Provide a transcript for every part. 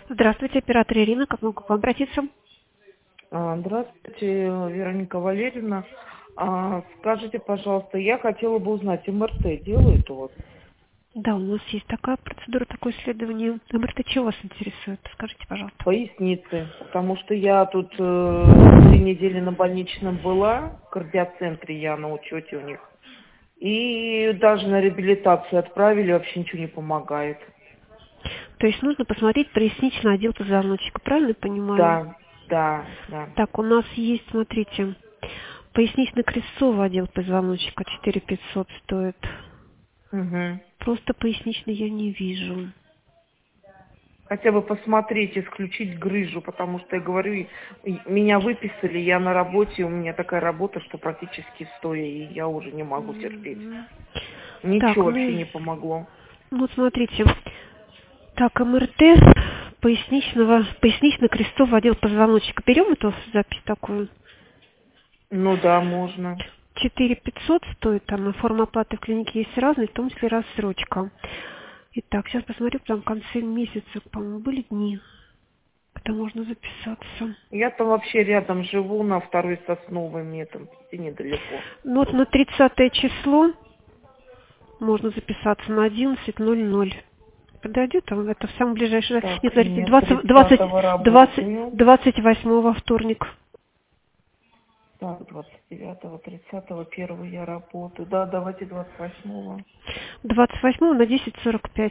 Здравствуйте, оператор Ирина. Как могу к вам обратиться? Здравствуйте, Вероника Валерьевна. Скажите, пожалуйста, я хотела бы узнать, МРТ делают у вас? Да, у нас есть такая процедура, такое исследование. МРТ чего вас интересует? Скажите, пожалуйста. Поясницы, потому что я тут 3 недели на больничном была, в кардиоцентре я на учете у них. И даже на реабилитацию отправили, вообще ничего не помогает. То есть нужно посмотреть поясничный отдел позвоночника, правильно я понимаю? Да, да, да. Так, у нас есть, смотрите, пояснично-крестцовый отдел позвоночника, 4500 стоит. Угу. Просто поясничный я не вижу. Хотя бы посмотреть, исключить грыжу, потому что я говорю, меня выписали, я на работе, у меня такая работа, что практически стоя, и я уже не могу терпеть. Мгм. Так, Ничего вообще ну не помогло. вот смотрите. Так, МРТ пояснично-крестцовый отдел позвоночника. Берем эту запись такую? Ну да, можно. 4500 стоит, там форма оплаты в клинике есть разные, в том числе рассрочка. Итак, сейчас посмотрю, там в конце месяца, по-моему, были дни, когда можно записаться. Я там вообще рядом живу, на Второй Сосновой, мне там идти недалеко. Ну вот на 30 число можно записаться на 11:00. Подойдет там, это в самом ближайшее... Нет, Так, смотрите, нет, 30-го работаю. 28 вторник. Так, 29-го, 30-го, 1-го я работаю. Да, давайте 28-го. 28 на 10:45.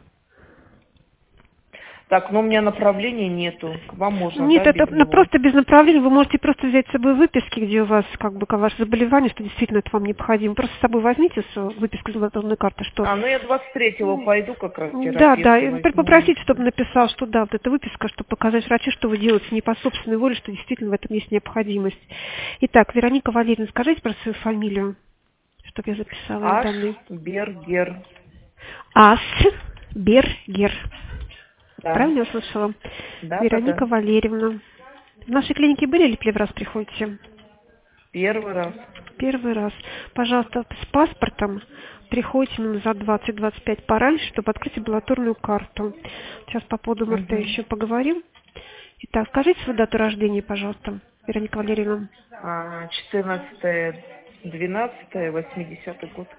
Так, но у меня направления нету. К вам можно, Нет, да, это без него? просто без направления. Вы можете просто взять с собой выписки, где у вас как бы ваше заболевание, что действительно это вам необходимо. Просто с собой возьмите выписку из латунной карты, что... Ну я 23-го пойду как раз к Да, да, терапевту, и возьму попросите, чтобы выписку. написал, что да, вот эта выписка, чтобы показать врачу, что вы делаете не по собственной воле, что действительно в этом есть необходимость. Итак, Вероника Валерьевна, скажите про свою фамилию, чтобы я записала ее данные. Бергер. Бергер. Да, Правильно я услышала? да, да, Вероника да. Валерьевна. В нашей клинике были или первый раз приходите? Первый раз. Первый раз. Пожалуйста, с паспортом приходите минут за 20-25 пораньше, чтобы открыть амбулаторную карту. Сейчас по поводу МРТ Угу. еще поговорим. Итак, скажите свою дату рождения, пожалуйста, Вероника Валерьевна. 14-12, 80-й год.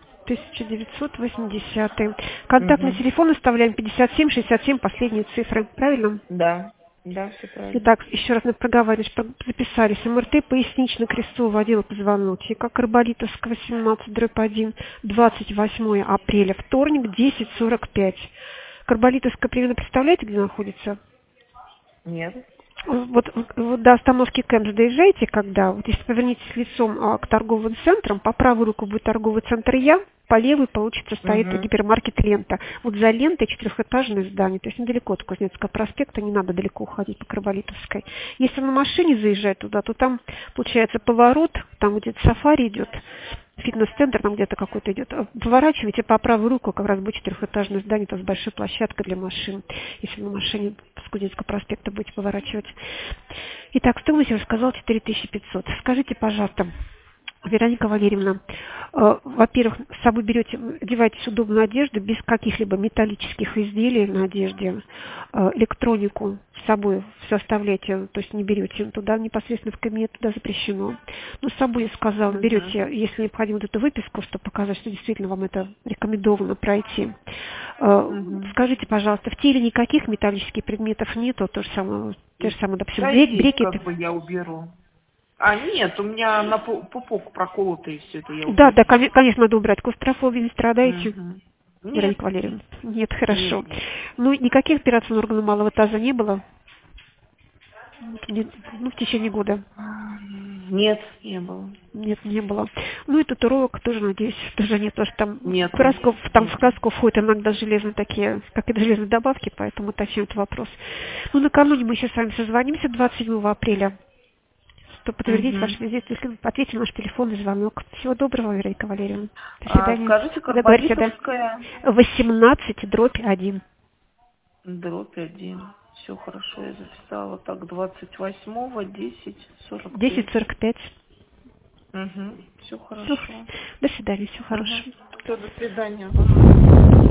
1980. Контактный Угу. телефон оставляем 57-67, последние цифры. Правильно? Да, да, все правильно. Итак, еще раз мы проговаривали, что записались. МРТ пояснично-крестцового отдела позвоночника, Карболитовского, 18/1, 28 апреля, вторник, 10:45. Карболитовская примерно представляете, где находится? Нет. Вот до остановки Кэмпс доезжаете, когда, вот если повернитесь лицом к торговым центрам, по правую руку будет торговый центр Я, по левой, получится, стоит Угу. гипермаркет Лента. Вот за Лентой четырехэтажное здание, то есть недалеко от Кузнецкого проспекта, не надо далеко уходить по Карболитовской. Если на машине заезжать туда, то там получается поворот, там где-то сафари идет, фитнес-центр там где-то какой-то идет. Поворачивайте по правую руку, как раз будет четырехэтажное здание, то с большой площадкой для машин, если на машине с Кузнецкого проспекта будете поворачивать. Итак, стоимость я уже сказала 4500. Скажите, пожалуйста, Вероника Валерьевна, во-первых, с собой берете, одеваетесь в удобную одежду, без каких-либо металлических изделий на одежде, электронику с собой все оставляете, то есть не берете туда непосредственно в кабинет, туда запрещено. Но с собой, я сказала, Угу. берете, если необходимо, вот эту выписку, чтобы показать, что действительно вам это рекомендовано пройти. Угу. Скажите, пожалуйста, в теле никаких металлических предметов нету, то же самое, допустим, Да, есть, брекеты? как бы я уберу. Нет, у меня на пупок проколото, и все это я Да, да, уберу. конечно, надо убрать. Клаустрофобией не страдаете, Угу. Нет, Вероника Валерьевна? Нет, нет, хорошо. нет. Ну, никаких операций на органы малого таза не было? Ну, в течение года? Нет, не было. Нет, не было. Ну, и татуировок тоже, надеюсь, тоже нет, потому что Нету. там в Нету. краску входят иногда железные такие, как и железные добавки, поэтому уточняю этот вопрос. Ну, накануне мы сейчас с вами созвонимся 27 апреля, чтобы подтвердить ваш Угу. визит, если ответили на наш телефонный звонок. Всего доброго, Вероника Валерьевна. До свидания. Скажите, Да, говорите, да. Карболитовская 18/1. дробь 1. Все хорошо, я записала. Так, 28-го, 10:45. 10:45. Угу. Все Все. хорошо. До свидания, всего Угу. хорошего. Все, до свидания.